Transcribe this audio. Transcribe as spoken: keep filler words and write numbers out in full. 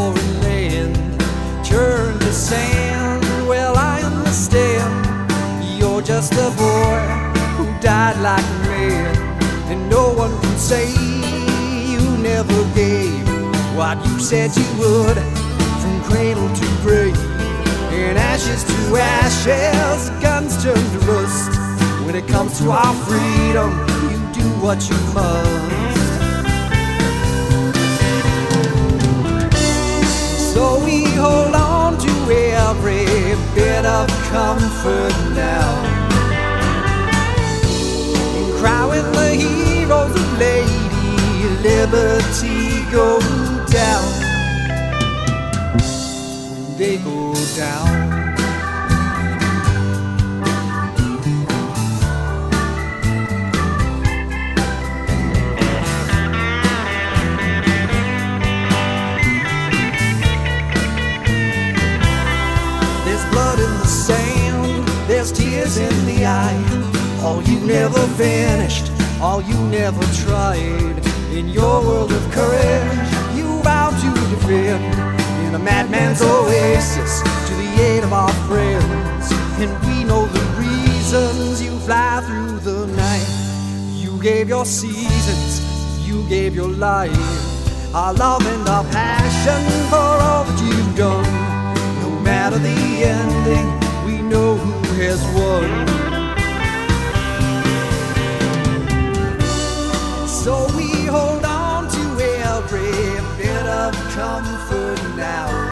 foreign land turned to sand. Well, I understand, you're just a boy who died like a man, and no one can say you never gave what you said you would, from cradle to grave. And ashes to ashes, guns turn to rust. When it comes to our freedom, you do what you must. So we hold on to every bit of comfort now, and cry when the heroes of Lady Liberty go down. When they go down. There's tears in the eye. All you never finished, all you never tried. In your world of courage, you vow to defend. In a madman's oasis, to the aid of our friends. And we know the reasons you fly through the night. You gave your seasons, you gave your life. Our love and our passion